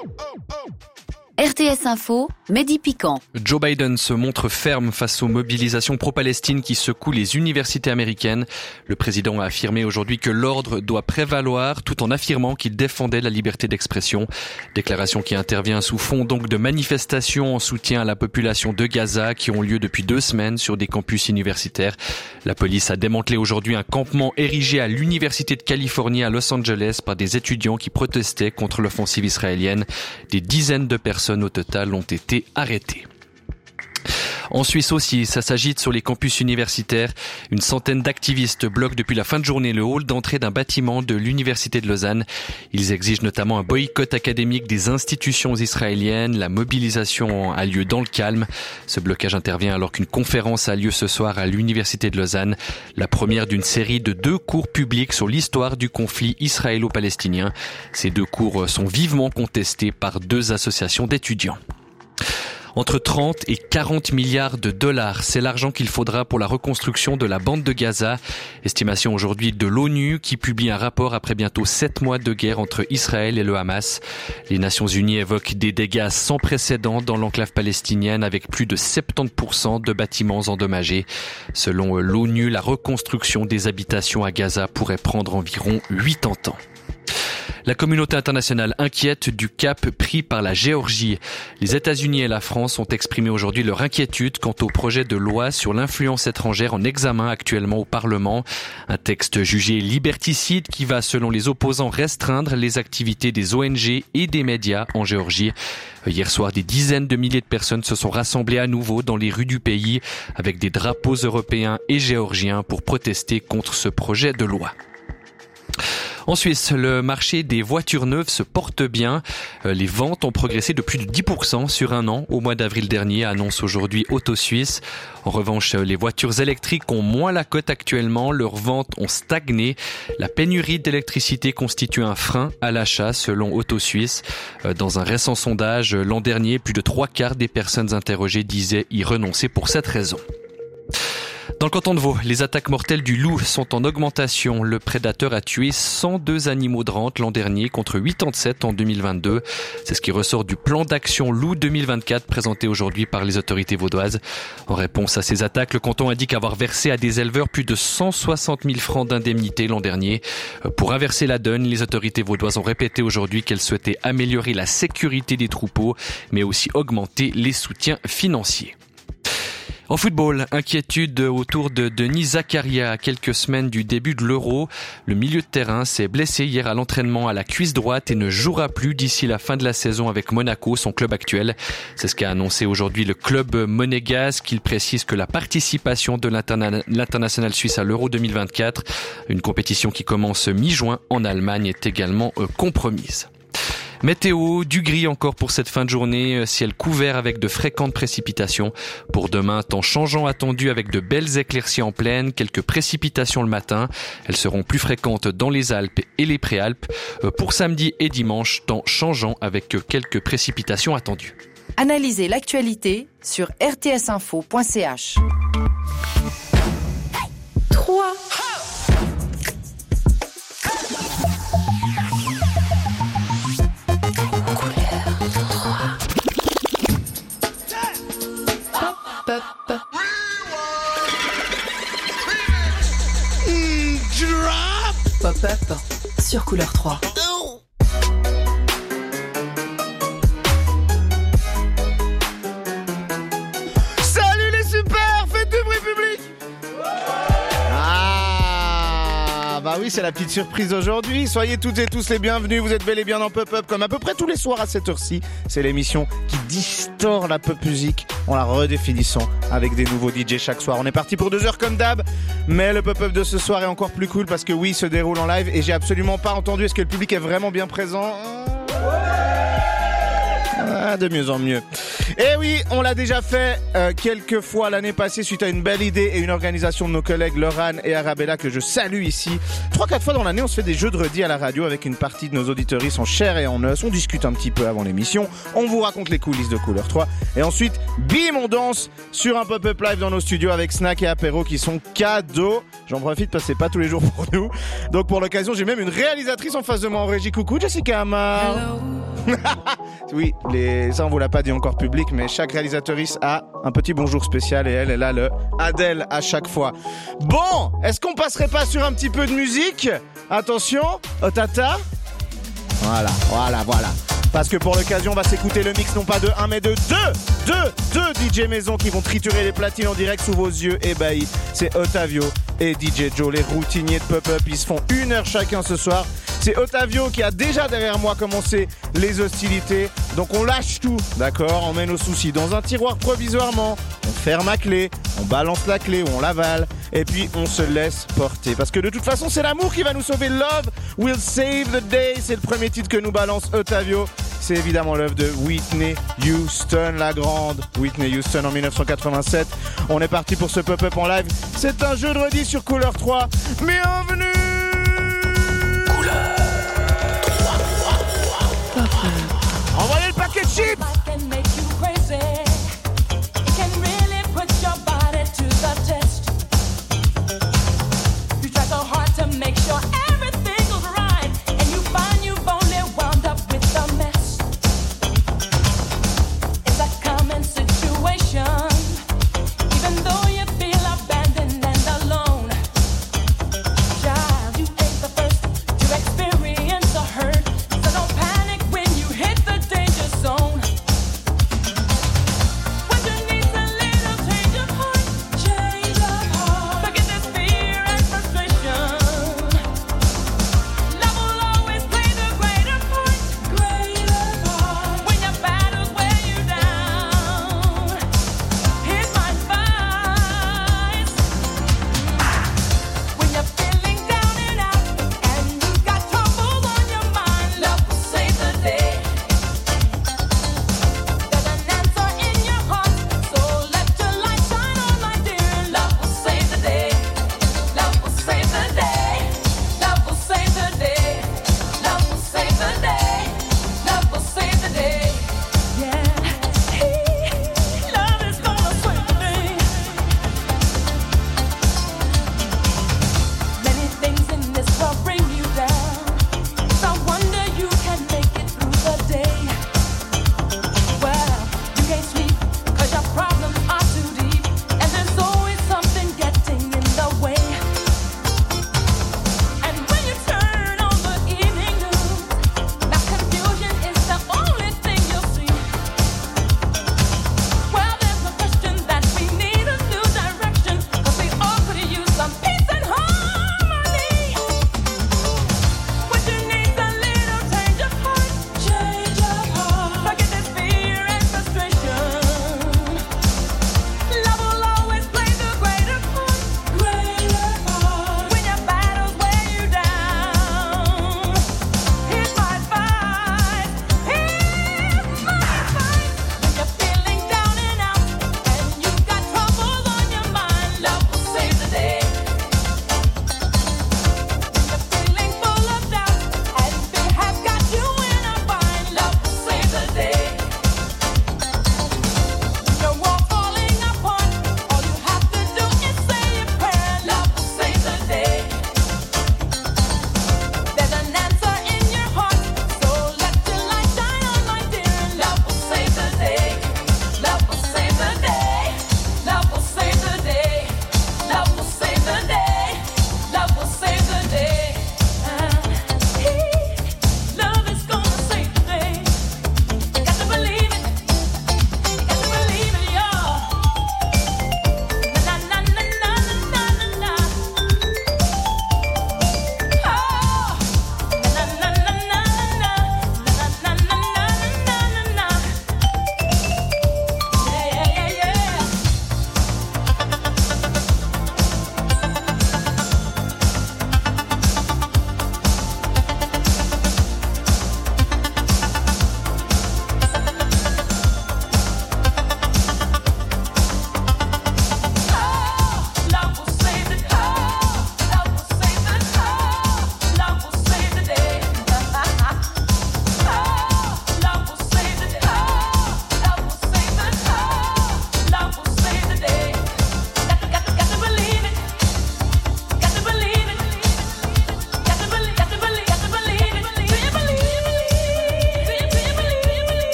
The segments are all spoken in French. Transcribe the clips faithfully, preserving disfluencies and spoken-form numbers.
R T S Info, Mehdi Piquant. Joe Biden se montre ferme face aux mobilisations pro-Palestine qui secouent les universités américaines. Le président a affirmé aujourd'hui que l'ordre doit prévaloir tout en affirmant qu'il défendait la liberté d'expression. Déclaration qui intervient sous fond donc de manifestations en soutien à la population de Gaza qui ont lieu depuis deux semaines sur des campus universitaires. La police a démantelé aujourd'hui un campement érigé à l'université de Californie à Los Angeles par des étudiants qui protestaient contre l'offensive israélienne. Des dizaines de personnes au total ont été arrêtées. En Suisse aussi, ça s'agite sur les campus universitaires. Une centaine d'activistes bloquent depuis la fin de journée le hall d'entrée d'un bâtiment de l'Université de Lausanne. Ils exigent notamment un boycott académique des institutions israéliennes. La mobilisation a lieu dans le calme. Ce blocage intervient alors qu'une conférence a lieu ce soir à l'Université de Lausanne. La première d'une série de deux cours publics sur l'histoire du conflit israélo-palestinien. Ces deux cours sont vivement contestés par deux associations d'étudiants. Entre trente et quarante milliards de dollars, c'est l'argent qu'il faudra pour la reconstruction de la bande de Gaza. Estimation aujourd'hui de l'ONU qui publie un rapport après bientôt sept mois de guerre entre Israël et le Hamas. Les Nations Unies évoquent des dégâts sans précédent dans l'enclave palestinienne avec plus de soixante-dix pour cent de bâtiments endommagés. Selon l'ONU, la reconstruction des habitations à Gaza pourrait prendre environ quatre-vingts ans. La communauté internationale inquiète du cap pris par la Géorgie. Les États-Unis et la France ont exprimé aujourd'hui leur inquiétude quant au projet de loi sur l'influence étrangère en examen actuellement au Parlement. Un texte jugé liberticide qui va, selon les opposants, restreindre les activités des O N G et des médias en Géorgie. Hier soir, des dizaines de milliers de personnes se sont rassemblées à nouveau dans les rues du pays avec des drapeaux européens et géorgiens pour protester contre ce projet de loi. En Suisse, le marché des voitures neuves se porte bien. Les ventes ont progressé de plus de dix pour cent sur un an au mois d'avril dernier, annonce aujourd'hui Auto Suisse. En revanche, les voitures électriques ont moins la cote actuellement. Leurs ventes ont stagné. La pénurie d'électricité constitue un frein à l'achat, selon Auto Suisse. Dans un récent sondage, l'an dernier, plus de trois quarts des personnes interrogées disaient y renoncer pour cette raison. Dans le canton de Vaud, les attaques mortelles du loup sont en augmentation. Le prédateur a tué cent deux animaux de rente l'an dernier contre quatre-vingt-sept en deux mille vingt-deux. C'est ce qui ressort du plan d'action loup deux mille vingt-quatre présenté aujourd'hui par les autorités vaudoises. En réponse à ces attaques, le canton indique avoir versé à des éleveurs plus de cent soixante mille francs d'indemnité l'an dernier. Pour inverser la donne, les autorités vaudoises ont répété aujourd'hui qu'elles souhaitaient améliorer la sécurité des troupeaux, mais aussi augmenter les soutiens financiers. En football, inquiétude autour de Denis Zakaria à quelques semaines du début de l'Euro. Le milieu de terrain s'est blessé hier à l'entraînement à la cuisse droite et ne jouera plus d'ici la fin de la saison avec Monaco, son club actuel. C'est ce qu'a annoncé aujourd'hui le club monégasque. Il précise que la participation de l'interna- l'international suisse à l'Euro deux mille vingt-quatre, une compétition qui commence mi-juin en Allemagne, est également compromise. Météo, du gris encore pour cette fin de journée, ciel couvert avec de fréquentes précipitations. Pour demain, temps changeant attendu avec de belles éclaircies en plaine, quelques précipitations le matin. Elles seront plus fréquentes dans les Alpes et les Préalpes. Pour samedi et dimanche, temps changeant avec quelques précipitations attendues. Analysez l'actualité sur r t s info point c h. trois Pop-up sur Couleur trois. Salut les super, faites du bruit public. Ah, bah oui, c'est la petite surprise d'aujourd'hui. Soyez toutes et tous les bienvenus, vous êtes bel et bien dans Pop-up comme à peu près tous les soirs à cette heure-ci. C'est l'émission qui distord la pop musique en la redéfinissant avec des nouveaux D J chaque soir. On est parti pour deux heures comme d'hab, mais le pop-up de ce soir est encore plus cool parce que oui, il se déroule en live et j'ai absolument pas entendu. Est-ce que le public est vraiment bien présent? Ah, de mieux en mieux. Et oui, on l'a déjà fait euh, quelques fois l'année passée suite à une belle idée et une organisation de nos collègues Laurent et Arabella que je salue ici. Trois, quatre fois dans l'année, on se fait des jeux de redis à la radio avec une partie de nos auditeuristes en chair et en os. On discute un petit peu avant l'émission, on vous raconte les coulisses de Couleur trois et ensuite, bim, on danse sur un pop-up live dans nos studios avec snack et apéro qui sont cadeaux. J'en profite parce que c'est pas tous les jours pour nous. Donc pour l'occasion, j'ai même une réalisatrice en face de moi en régie. Coucou Jessica Amar. Oui, les... ça on vous l'a pas dit encore public, mais chaque réalisatrice a un petit bonjour spécial et elle, elle a le Adèle à chaque fois. Bon, est-ce qu'on passerait pas sur un petit peu de musique? Attention, Otata. Voilà, voilà, voilà. Parce que pour l'occasion, on va s'écouter le mix non pas de un, mais de deux, deux, deux D J maison qui vont triturer les platines en direct sous vos yeux ébahis. C'est Otavio et D J Joe, les routiniers de Pop-Up. Ils se font une heure chacun ce soir. C'est Otavio qui a déjà derrière moi commencé les hostilités. Donc on lâche tout, d'accord? On met nos soucis dans un tiroir provisoirement. On ferme à clé, on balance la clé ou on l'avale. Et puis on se laisse porter. Parce que de toute façon, c'est l'amour qui va nous sauver. Love will save the day. C'est le premier titre que nous balance Otavio. C'est évidemment l'œuvre de Whitney Houston, la grande Whitney Houston en dix-neuf cent quatre-vingt-sept. On est parti pour ce pop-up en live. C'est un jeu de redis sur Couleur trois. Bienvenue! Couleur trois. Envoyez le paquet de chips! Even though you feel abandoned and alone, child.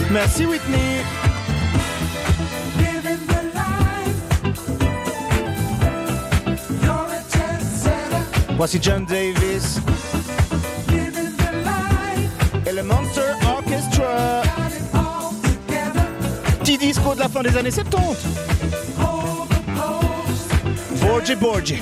Merci Whitney. Voici John Davis et le Monster Orchestra. Petit disco de la fin des années soixante-dix. Borgie Borgie.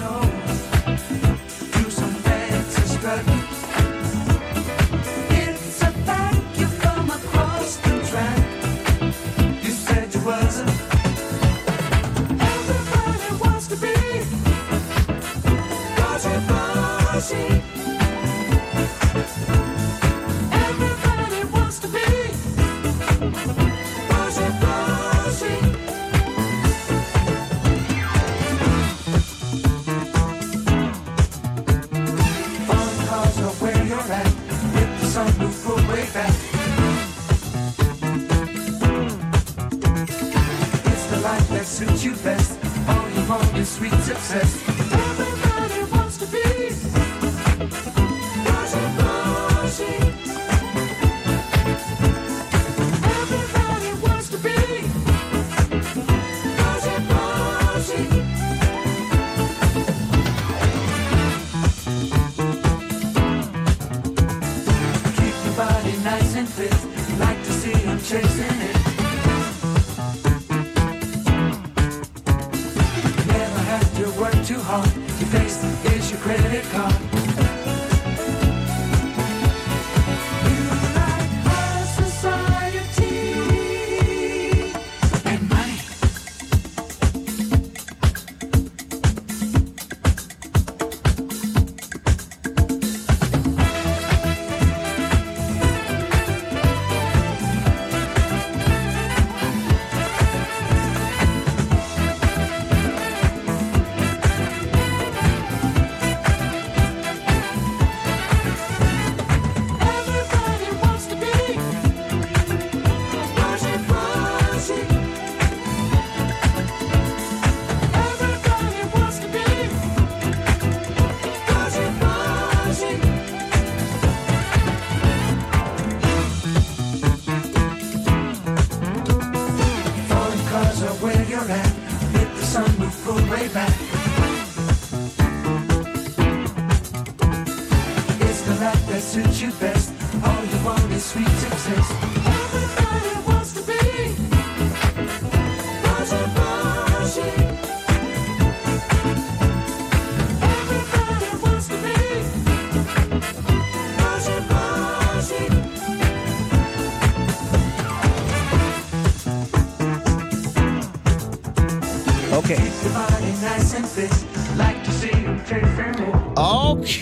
Ok.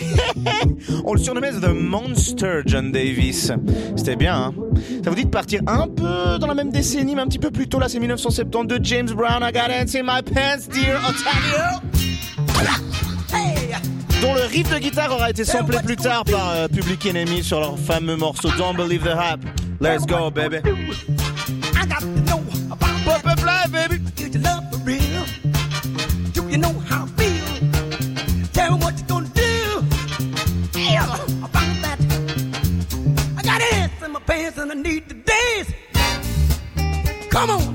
On le surnommait The Monster, John Davis. C'était bien, hein. Ça vous dit de partir un peu dans la même décennie, mais un petit peu plus tôt. Là, c'est dix-neuf cent soixante-douze de James Brown. I got ants in my pants, dear Ontario. Dont le riff de guitare aura été samplé plus tard par euh, Public Enemy sur leur fameux morceau Don't Believe the Hype. Let's go, baby. I got to know about Pop Up Live, baby. Is your love for real? Do you know how I feel? Tell me what you gonna do. Yeah, about that. I got ants in my pants and I need to dance. Come on.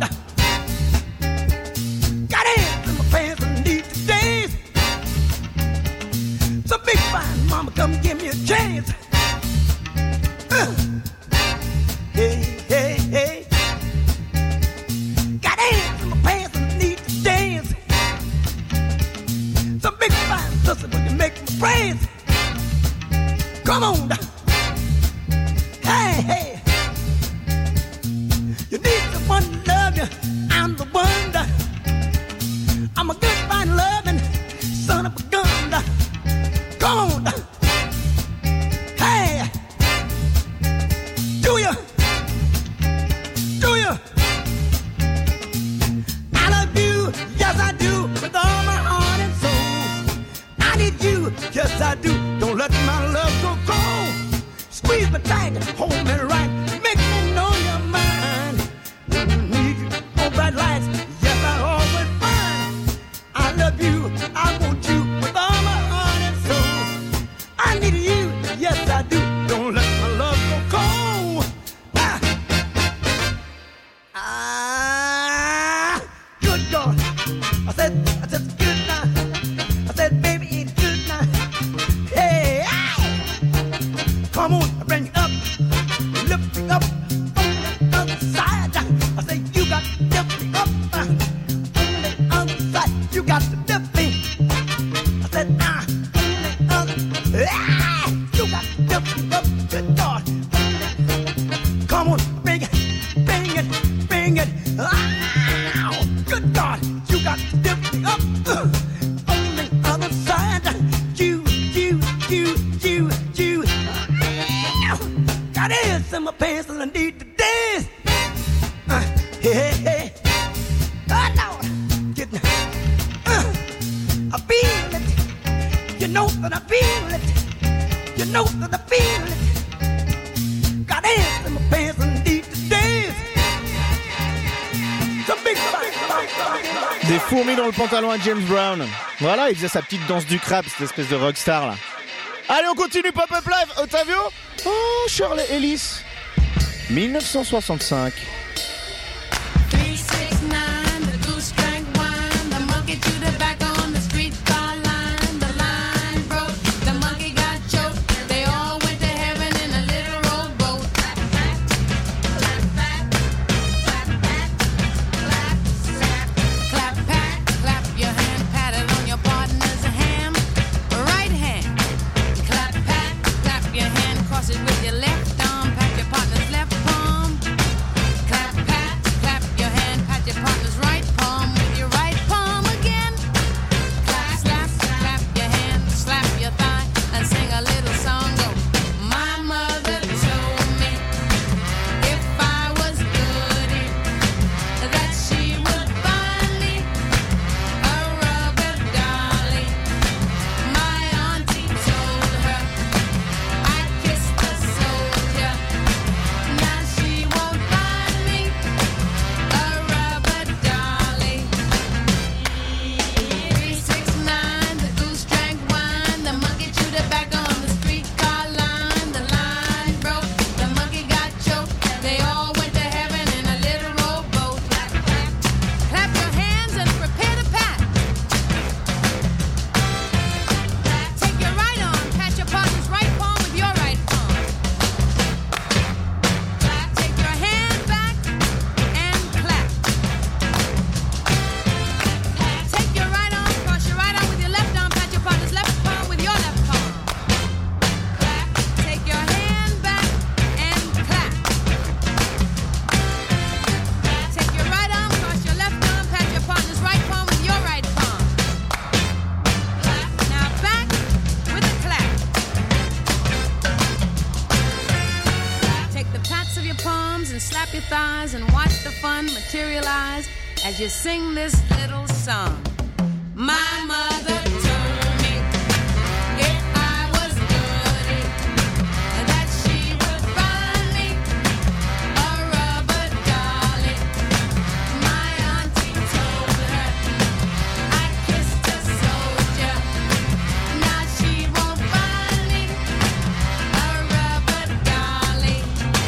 Got ants in my pants and I need to dance. So big fine mama, come give me a chance. Uh. Hey, hey, hey. Got ants in my pants and I need to dance. Some big fine sister when you make my friends. Come on. Hey, hey. You need someone to love you. I'm the one. I'm a good fine loving son of a gun. Come on. Hey. Do you? Do you? I love you, yes I do, with all my heart and soul. I need you, yes I do, don't let my love go cold. Squeeze me tight, hold me right, make me know you're mine. Need you on bright lights, yes I always find. I love you, I want you, with all my heart and soul. I need you, yes I do, don't let my love go cold. Ah. pants in my pants and I need to dance. Uh, hey, hey, hey. Oh, no. Get, uh, I feel it. You know that I feel it. You know that I feel it. Got hands in my pants and I need to dance. Des fourmis dans le pantalon à James Brown. Voilà, il faisait sa petite danse du crabe, cette espèce de rockstar là. Allez, on continue Pop-Up Live. Ottavio. Oh, Shirley Ellis. dix-neuf cent soixante-cinq. As you sing this little song, my mother told me if I was good, that she would find me a rubber dolly. My auntie told her I kissed a soldier. Now she won't find me a rubber dolly.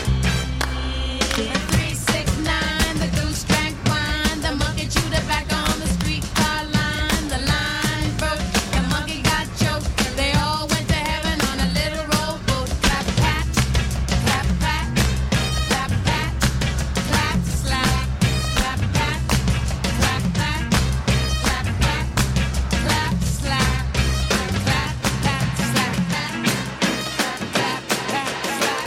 Three, six, nine, the goose drank wine. The monkey chewed it back on the streetcar line. The line broke, the monkey got choked. They all went to heaven on a little rowboat. Clap, pat, clap, pat, clap, pat, clap, slap, clap, pat, clap, pat, clap, pat, clap, slap, clap, pat, slap, pat, clap, pat, slap,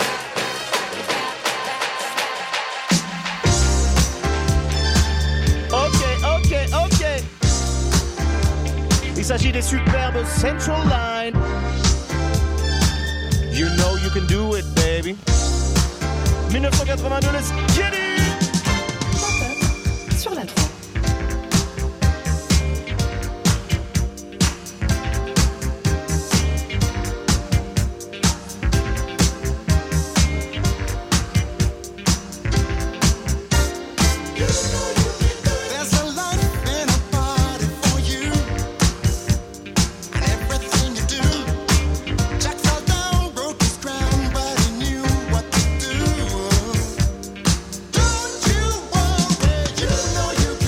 Ok, ok, ok. Il s'agit des superbes Central Line. You know you can do it, baby. dix-neuf cent quatre-vingt-deux, let's get it! Pop-up sur la trois. There's a life and a party for you, and everything you do. Jack fell down, broke his crown, but he knew what to do. Don't you worry, you know you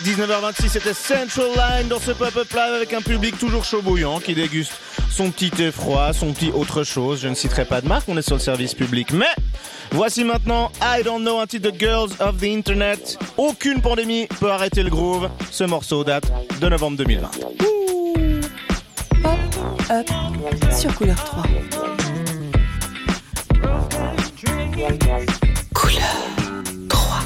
dix-neuf heures vingt-six, c'était Central Line dans ce pop-up live avec un public toujours chaud bouillant qui déguste son petit thé froid, son petit autre chose. Je ne citerai pas de marque, on est sur le service public. Mais voici maintenant I Don't Know, un titre de Girls of the Internet. Aucune pandémie peut arrêter le groove. Ce morceau date de novembre deux mille vingt. Up sur Couleur trois. Couleur trois.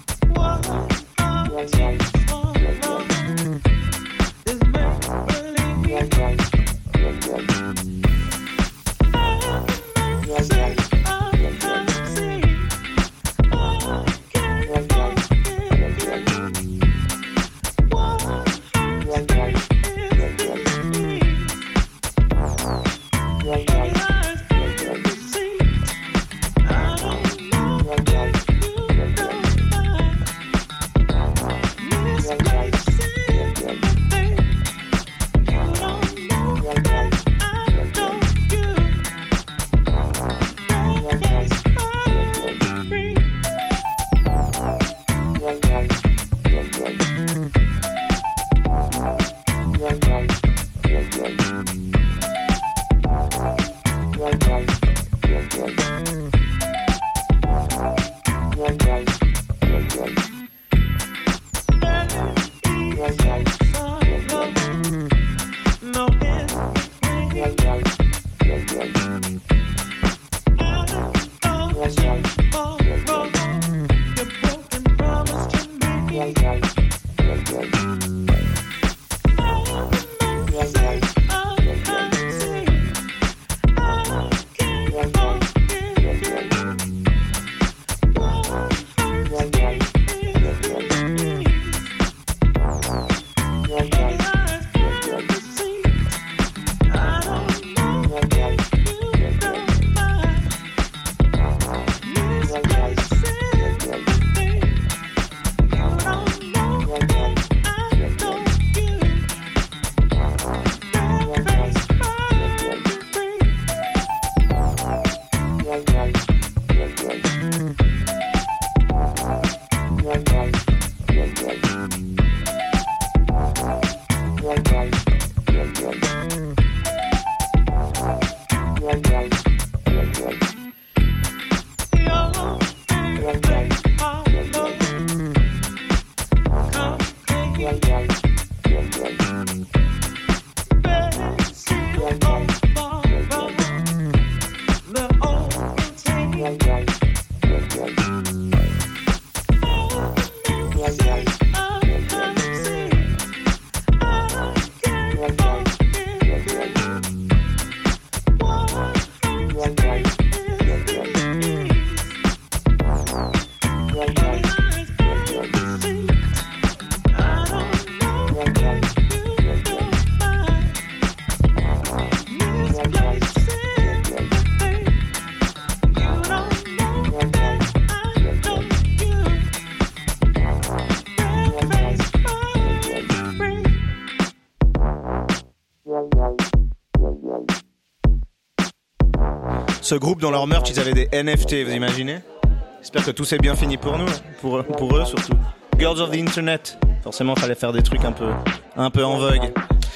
Ce groupe, dans leur merch, ils avaient des N F T, vous imaginez? J'espère que tout s'est bien fini pour nous, pour, pour eux surtout. Girls of the Internet. Forcément, fallait faire des trucs un peu, un peu en vogue.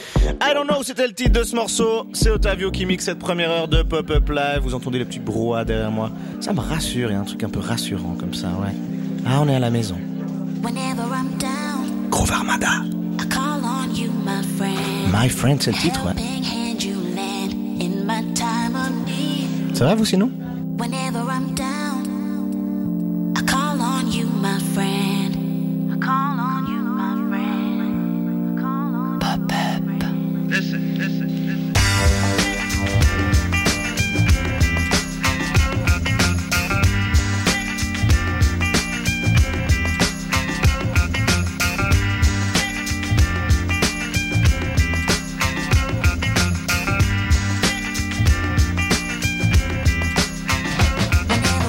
I don't know, c'était le titre de ce morceau. C'est Ottavio qui mixe cette première heure de Pop-Up Live. Vous entendez les petits brouhahs derrière moi. Ça me rassure, il y a un truc un peu rassurant comme ça, ouais. Ah, on est à la maison. Groove Armada. My Friend, c'est le titre, ouais. Ça va, vous, sinon? Whenever I'm down, I call on you, my friend. I call on you, my friend. I call on Pop up. Listen, listen, listen. Whenever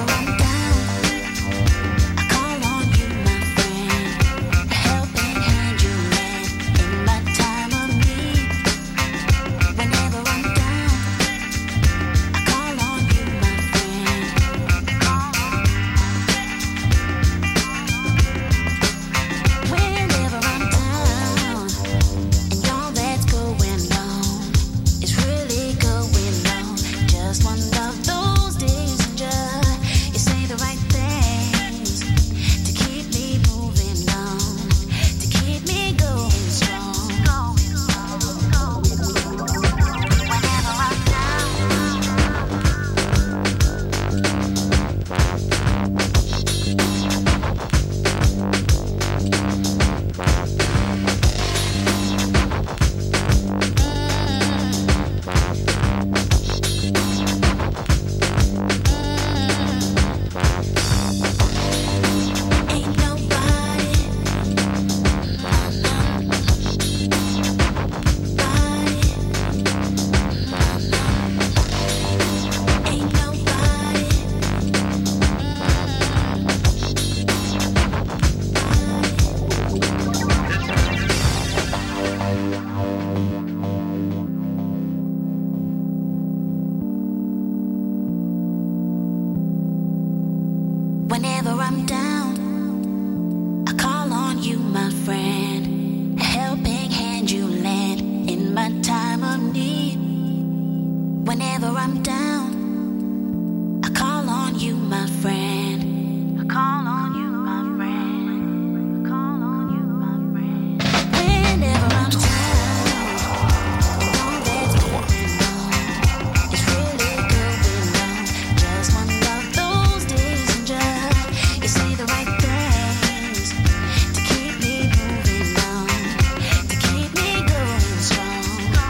Whenever I'm down, I call on you, my friend. A helping hand you lend in my time of need. Whenever I'm down, I call on you, my friend. I call on you, my friend. I call on you, my friend. Whenever I'm down, all that's going on is really going on. Just one of those days and just you say the right things to keep me moving on, to keep me going strong.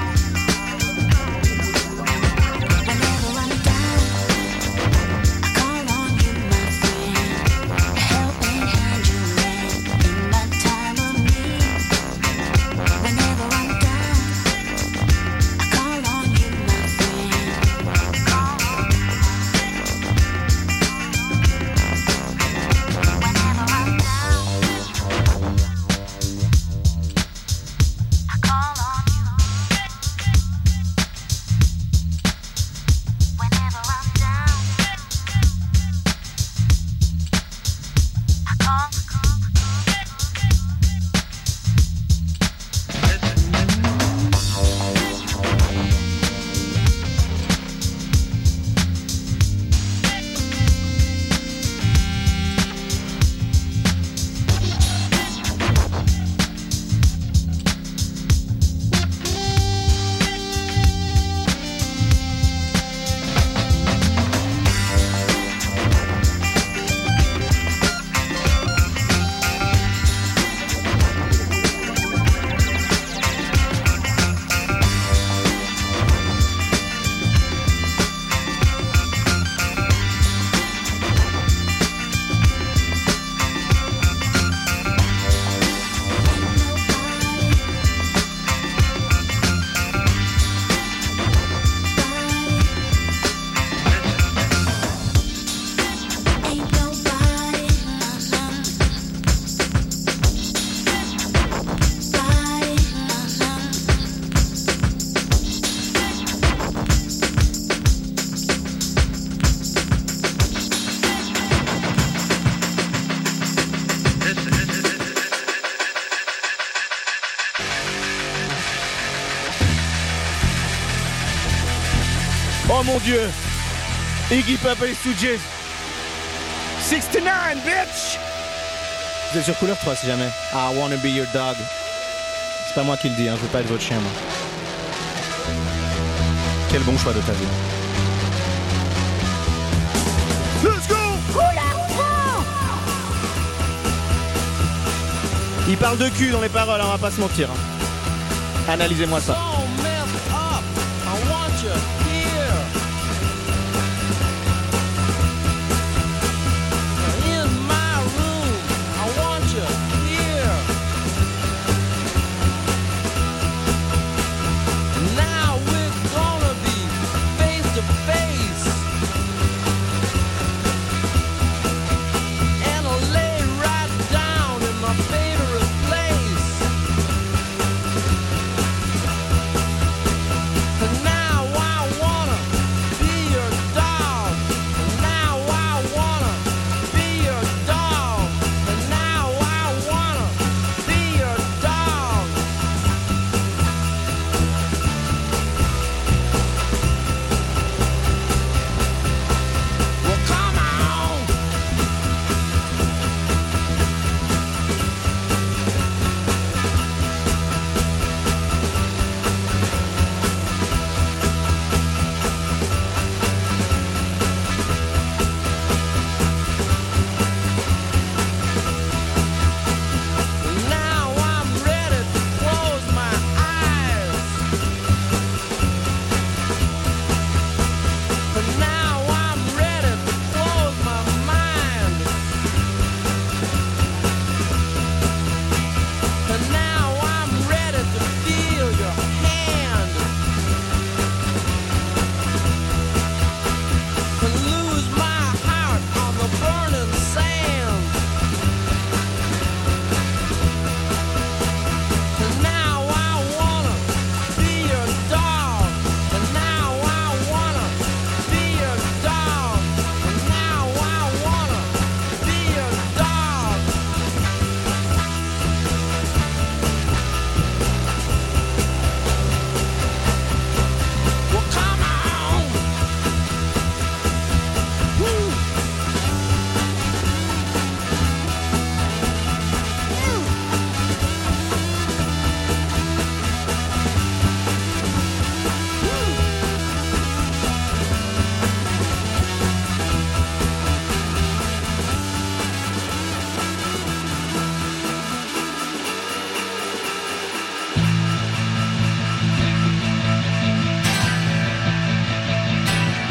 Whenever I'm down, I call on you, my friend. A helping hand you lend in my time of need. Whenever I'm down, I call on you, my friend. Call on you, my Whenever I'm down, I call on you. Whenever I'm down, I call. Ain't nobody, Oh mon Dieu, Iggy Pop et Stooges. soixante-neuf, bitch. Vous êtes sur couleur trois si jamais. I wanna be your dog. C'est pas moi qui le dis, hein, je veux pas être votre chien, moi. Quel bon choix de ta vie. Let's go! Il parle de cul dans les paroles, hein, on va pas se mentir. hein. Analysez-moi ça. Favorite place.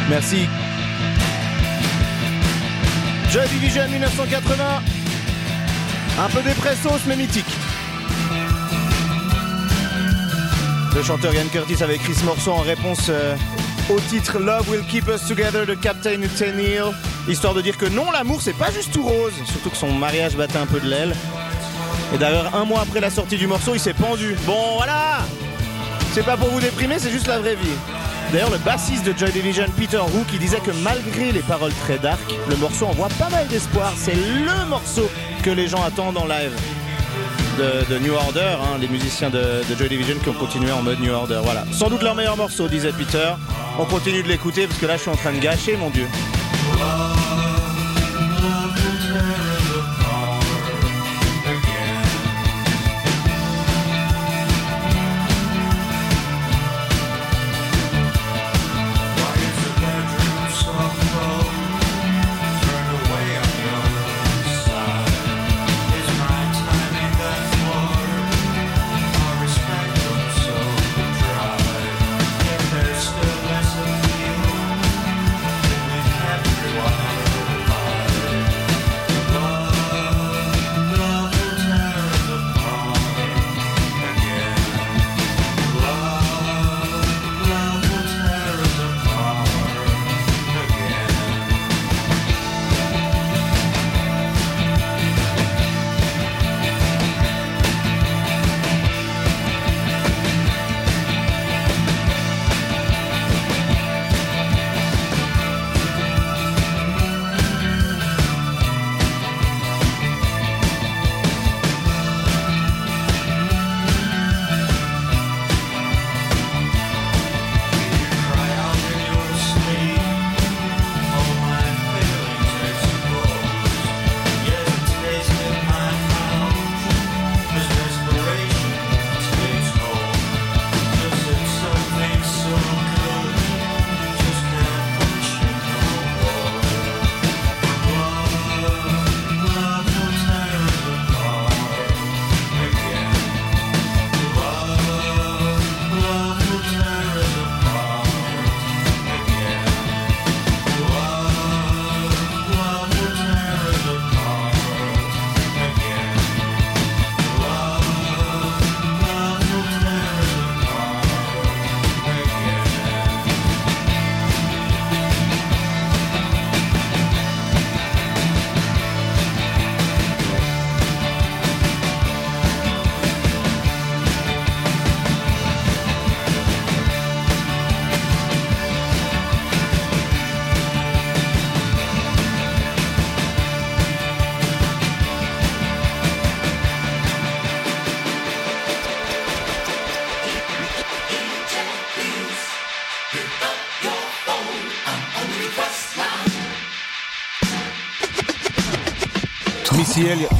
Merci. Joy Division dix-neuf cent quatre-vingts. Un peu dépressos mais mythique. Le chanteur Ian Curtis avait écrit ce morceau en réponse euh, au titre Love Will Keep Us Together de Captain Nathaniel, histoire de dire que non, l'amour c'est pas juste tout rose, surtout que son mariage battait un peu de l'aile. Et d'ailleurs, un mois après la sortie du morceau, il s'est pendu. Bon, voilà. C'est pas pour vous déprimer, c'est juste la vraie vie. D'ailleurs, le bassiste de Joy Division, Peter Hook, il disait que malgré les paroles très dark, le morceau envoie pas mal d'espoir. C'est le morceau que les gens attendent en live de, de New Order, hein, les musiciens de, de Joy Division qui ont continué en mode New Order. Voilà. Sans doute leur meilleur morceau, disait Peter. On continue de l'écouter parce que là, je suis en train de gâcher, mon Dieu. Missy Elliott.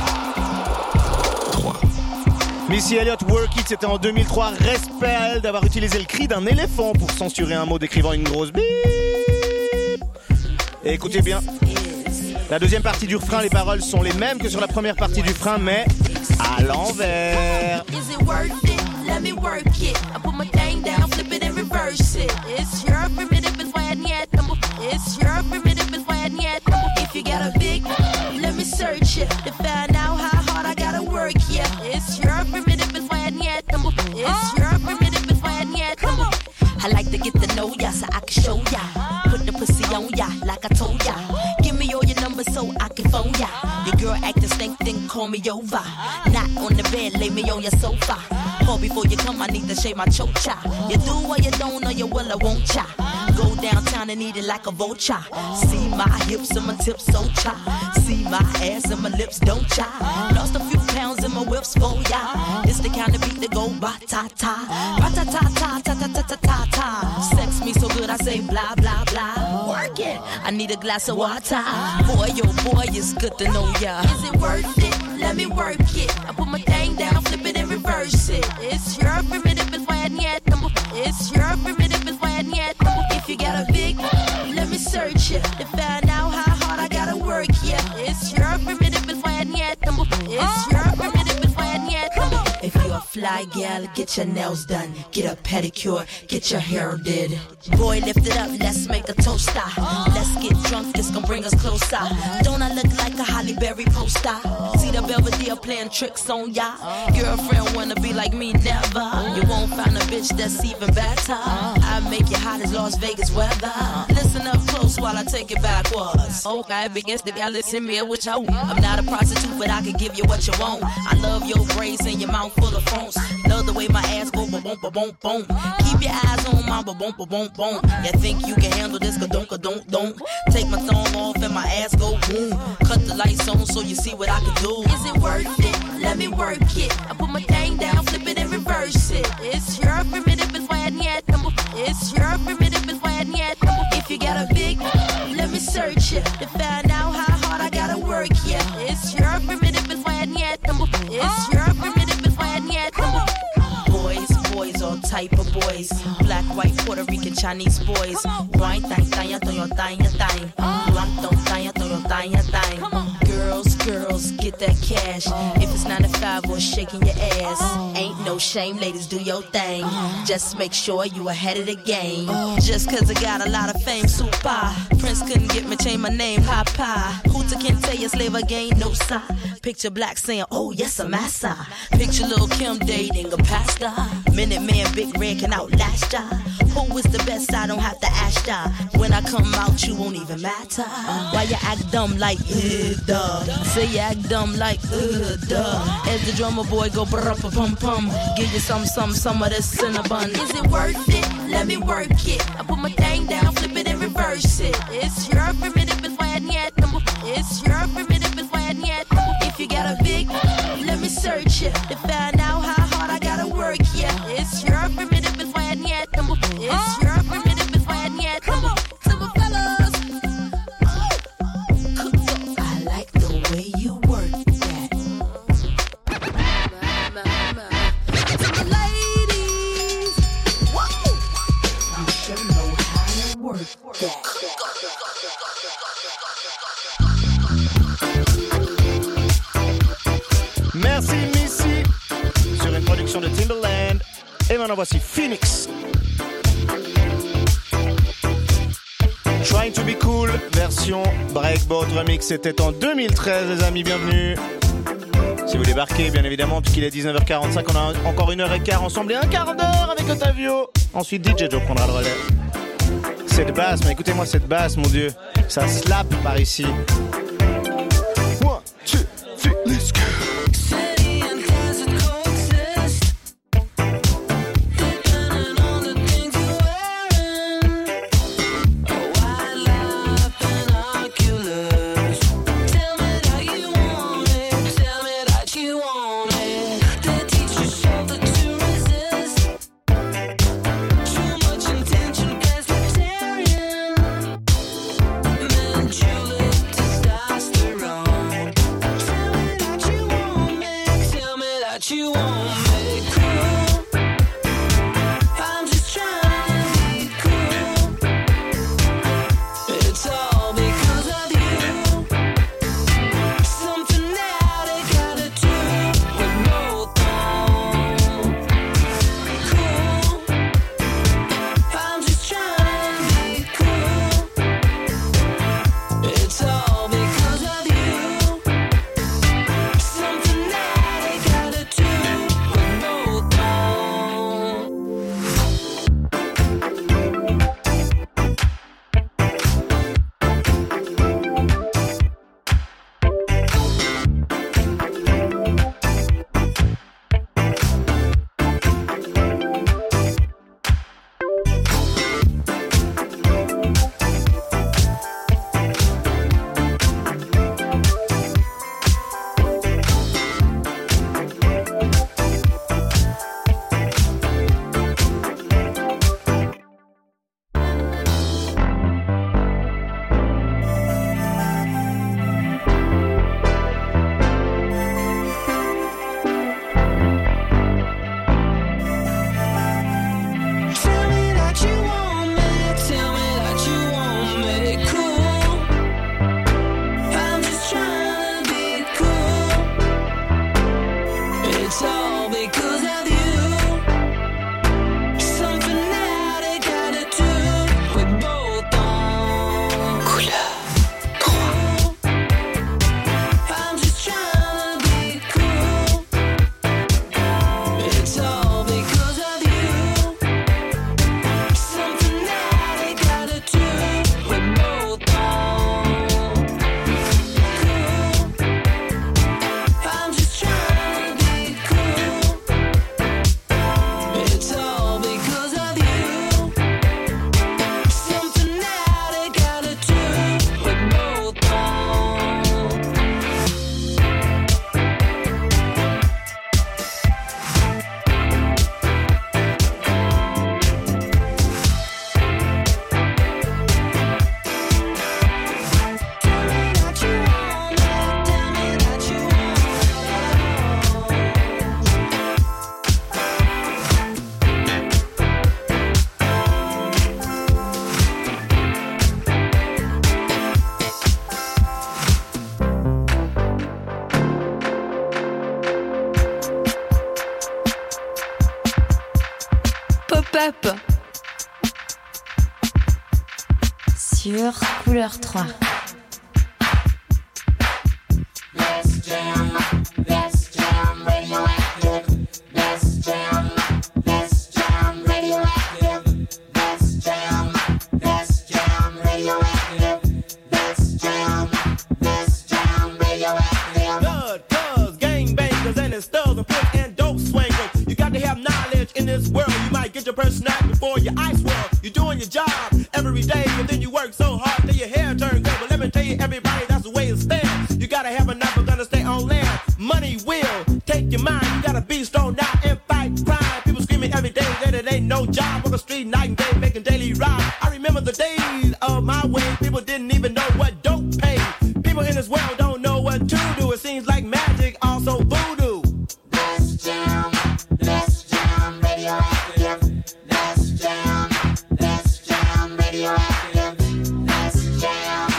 trois. Missy Elliott, Work It, c'était en deux mille trois. Respect à elle d'avoir utilisé le cri d'un éléphant pour censurer un mot décrivant une grosse bip. Et écoutez bien, la deuxième partie du refrain, les paroles sont les mêmes que sur la première partie du refrain, mais à l'envers. Is it worth it? Let me work it. I put my thing down, flip it and reverse it. It's your primitive is why I need number. It's your primitive is why I need number. If you got a big, let me search it to find out how hard I gotta work. Yeah, it's your primitive is why I need number. It's your primitive is why I need number. I like to get to know ya so I can show ya. Put the pussy on ya like I told ya. Give me all your numbers so I can phone ya. Your girl acting stink, then call me over. Not on the bed, lay me on your sofa. Call before you come, I need to shave my chocha. You do or you don't, or you will or won't cha. Go downtown and eat it like a vulture. See my hips and my tips so cha. See my ass and my lips don't cha. Lost a few pounds in my whips for ya. It's the kind of beat that go ba-ta-ta. Ba-ta-ta-ta-ta-ta-ta-ta-ta. Sex me so good I say blah blah blah. Work it, I need a glass of water. Boy, oh boy, it's good to know ya. Is it worth it? Let me work it. I put my thing down, flip it and reverse it. It's your primitive is why I need number. It's your primitive is why I need number. If you got a big, let me search it to find out how hard I gotta work. Yeah, it's your primitive is why I need number. It's your primitive is why I need number. If you a fly fly gal, get your nails done, get a pedicure, get your hair did. Boy, lift it up, let's make a toast. Let's get drunk, it's gonna bring us closer. Don't I look like a Holly Berry poster? See the Belvedere playing tricks on ya. Girlfriend wanna be like me, never. You won't find a bitch that's even better. I make you hot as Las Vegas weather. Listen up close while I take it backwards. Okay, begins to be listen me what you want. I'm not a prostitute, but I can give you what you want. I love your braids and your mouth full of phones. Love the way my ass go boom boom boom boom. Keep your eyes on my boom boom boom boom. You think you can handle this? Ka don't ka don't don't. Take my thumb off and my ass go boom. Cut the lights on so you see what I can do. Is it worth it? Let me work it. I put my thing down, flip it and reverse it. It's your primitive is why I need number. It's your primitive is why I need number. If you got a big, let me search it to find out how hard I gotta work. Yeah, it's your primitive is why I need number. It's your primitive is why I need number. Boys, boys, all type of boys. Black, white, Puerto Rican, Chinese boys. Wine, thang, thang, thang, thang, thang. Blunt, thang, thang, thang, thang. Girls, girls, get that cash. If it's nine to five or shaking your ass, ain't no shame, ladies, do your thing. Just make sure you ahead of the game. Just cause I got a lot of fame, super. Prince couldn't get me, change my name, Papa. Hooter can't tell you slave again, no sir. Picture Black saying, oh yes, I'm massa. Picture Lil' Kim dating a pastor. Minute Man, Big Red can outlast ya. Who is the best? I don't have to ask ya. When I come out, you won't even matter. Why you act dumb like, uh, duh? Say you act dumb like, uh, duh. As the drummer boy go brr pum pum. Give you some, some, some of this cinnabon. Is it worth it? Let me work it. I put my thing down, flip it and reverse it. It's your primitive is why I need number. It's your primitive is why I need number. If you got a big, let me search it to find out how hard I gotta work. Yeah, it's your primitive is why I need number. It's your primitive is why I need number. Simple fellas, I like the way you work that. simple ladies. Whoa, You sure know how to work that. Merci Missy sur une production de Timbaland. Et maintenant voici Phoenix. Trying to be cool, version Breakboat Remix, c'était en deux mille treize les amis, bienvenue. Si vous débarquez bien évidemment, puisqu'il est dix-neuf heures quarante-cinq, on a encore une heure et quart ensemble et un quart d'heure avec Otavio. Ensuite D J Joe prendra le relais. Cette basse, mais écoutez-moi cette basse mon dieu, ça slap par ici. One, two, three, let's go. Stop. Up sur Couleur trois. Let's jam, let's jam, radioactive. Let's jam, let's jam, radioactive. Let's jam, let's jam, radioactive. Let's jam, let's jam, radioactive. Blood, cuz, gangbangers, and it's thugs and pimps and dope swingers. You got to have knowledge in this world. You might get your purse snapped before your ice world. You're doing your job every day, and then you work so hard till your hair turns gray. But let me tell you, everybody, that's the way it stands. You gotta have enough if gonna stay on land. Money will take your mind. You gotta be strong now and fight crime. People screaming every day that it ain't no job on the street night and day making daily rob. I remember the days of my way. People didn't even know what dope paid. People in this world don't know what to do. It seems like magic, also voodoo. Let's jam, let's jam, radioactive. Let's jam, let's jam, radioactive. Let's jam.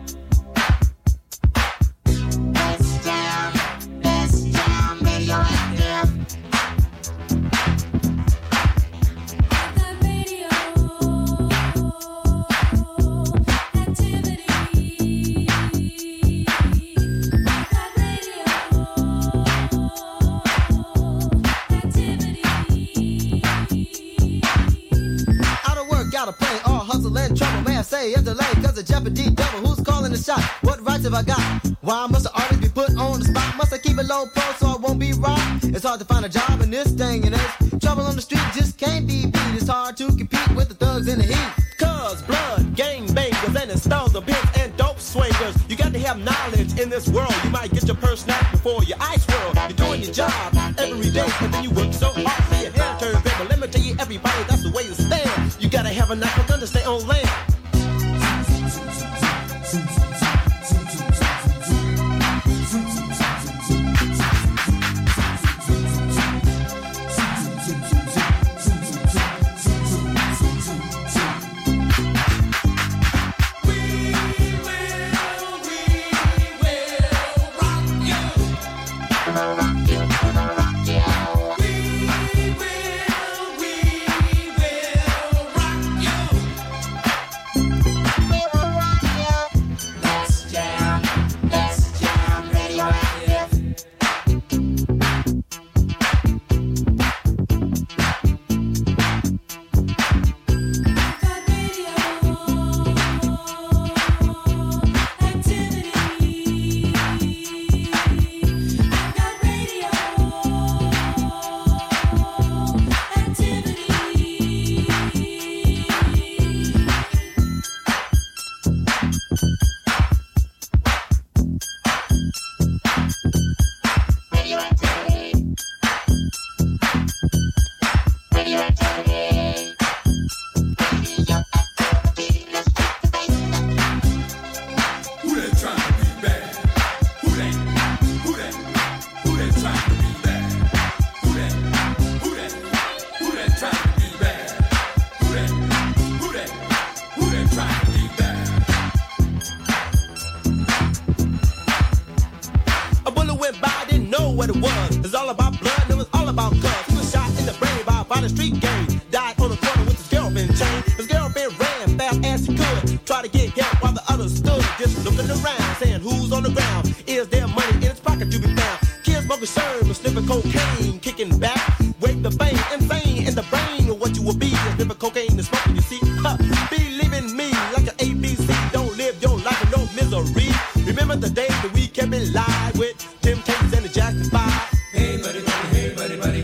Let's jam, let's jam, radioactive. Out of work, out of play, all hustle and trouble. May I say a delay, cause of jeopardy double. Who's calling the shot? What rights have I got? Why must the artist be put on the spot? Must I keep it low pro so I won't be robbed? It's hard to find a job in this thing and age. Trouble on the street just can't be beat. It's hard to compete with the thugs in the heat. Cuz, blood, gang bangers, and it's thugs and pimps and dope swingers. You got to have knowledge in this world. You might get your purse snapped before your ice world. You're doing your job every day, and then you work so hard till your hair turns gray. But let me tell you, everybody, that's the way it stands. You gotta have enough for gun to stay on land. Let's jam, let's jam, radioactive. Radioactivity. Radioactivity. Radioactivity. Let's take the bass. Who that trying to be bad? Who that? Who that? Who that trying to be bad? Who that? Who that? Who that trying to be bad? Who that? Who that? Who that trying to be bad? A bullet went by, didn't know what it was. It's all about blood, and it was all about guns. He was shot in the brain by a violent street gang. Died on the corner with his girlfriend chained. His girlfriend ran fast as she could. Tried to get help while the others stood just looking around, saying who's on the ground? Is there money in his pocket to be found? Kids smoking sherm, sniffing cocaine, kicking back, wake the fame, insane in the brain. What you will be is sniffing cocaine and smoking, you see. Huh. Believe in me like an A B C. Don't live your life in no misery. Remember the days that we kept it live with Tim Tates and the Jackson Five. Hey buddy, buddy, hey buddy, buddy.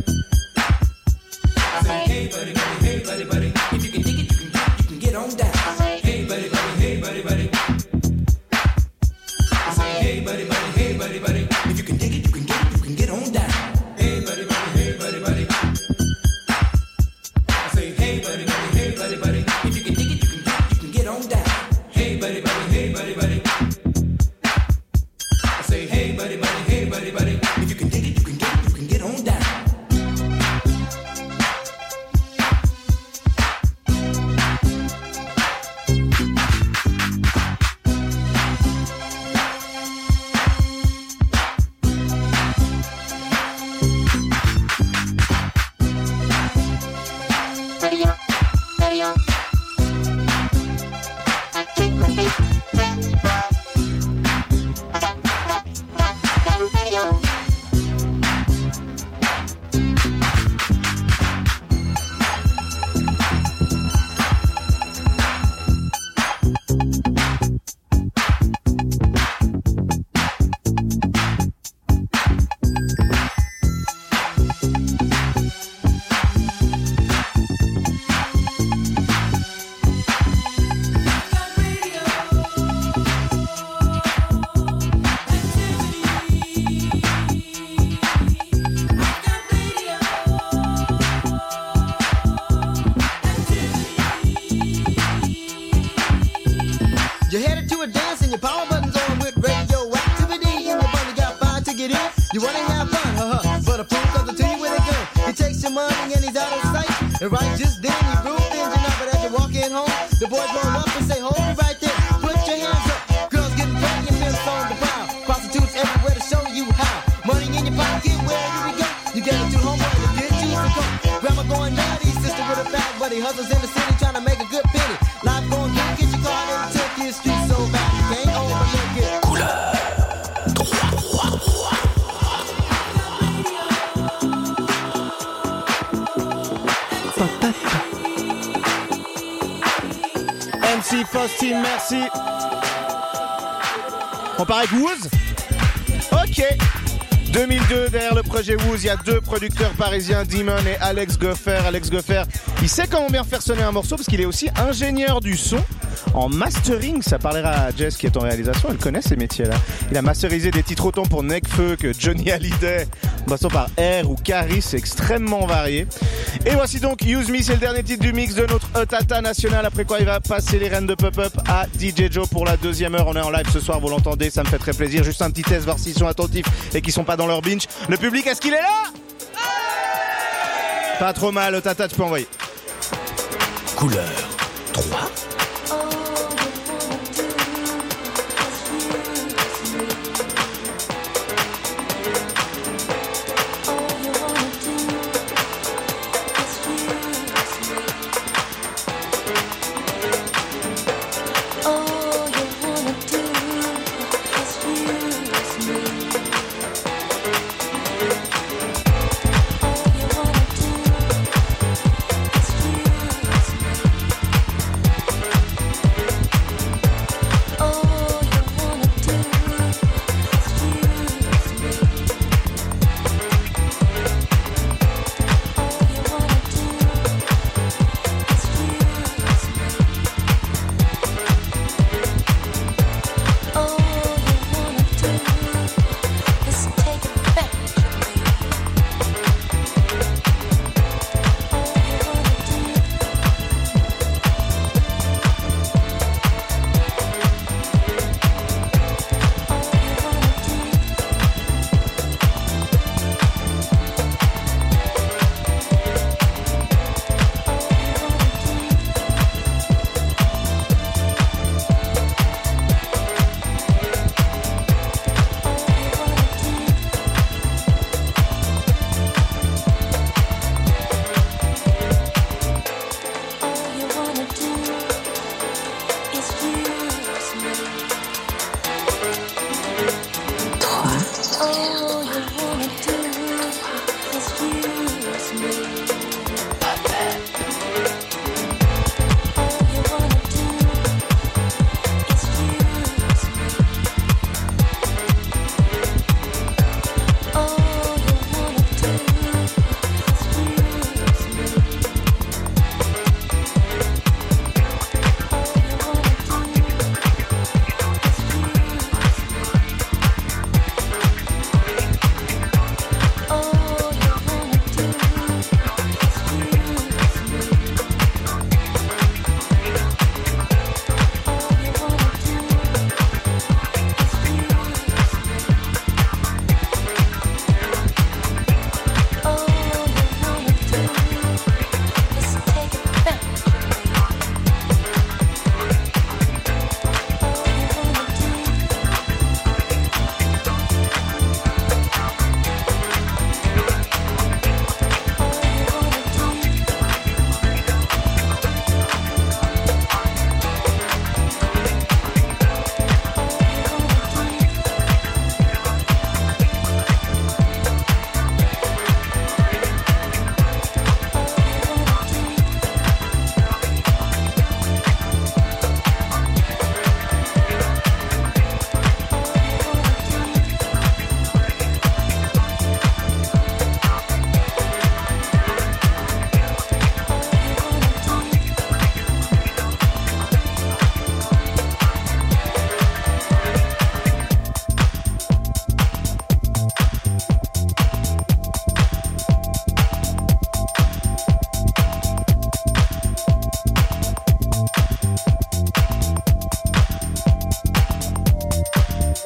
I say hey buddy, buddy, hey buddy, buddy. If you can dig it, you can get, you can get on down. Hey buddy, buddy, hey buddy, buddy. I say hey buddy, buddy, hey buddy, buddy. If you can dig it, you can get, you can get on down. Hey buddy, buddy, hey buddy, buddy. I say hey buddy, buddy, hey buddy, buddy. If you can dig it, you can get, you can get on down. Hey buddy, buddy, hey buddy, buddy. I say hey buddy, buddy, hey buddy, buddy. If you can your power buttons on with radioactivity. And your money got fine to get in. You wanna have fun, huh? But a fool comes to you with a gun. He takes your money and he's out of sight. And right just then he blew the engine up. But as you're walking home, the boys roll up and say, hold me right there. Put your hands up. Girls getting ready and pimps on the prowl. Prostitutes everywhere to show you how. Money in your pocket, where do we go? You get it to homeboy to get you some coke. Grandma going naughty, sister with a fat buddy. Hustles in the city trying to make a good penny. Life going good, get your card and take your street so bad. You can't overlook it. Couleur M C Faustin, merci. On part avec Woz. Ok. deux mille deux, derrière le projet Woz, il y a deux producteurs parisiens, Demon et Alex Goffer. Alex Goffer, il sait comment bien faire sonner un morceau parce qu'il est aussi ingénieur du son. En mastering, ça parlera à Jess qui est en réalisation, elle connaît ces métiers-là. Il a masterisé des titres autant pour Nekfeu que Johnny Hallyday, en passant par R ou Caris, c'est extrêmement varié. Et voici donc Use Me, c'est le dernier titre du mix de notre Otata national, après quoi il va passer les rênes de Pop-Up à D J Joe pour la deuxième heure. On est en live ce soir, vous l'entendez, ça me fait très plaisir. Juste un petit test, voir s'ils sont attentifs et qu'ils sont pas dans leur binge. Le public, est-ce qu'il est là? Pas trop mal, Otata, tu peux envoyer. Couleur trois.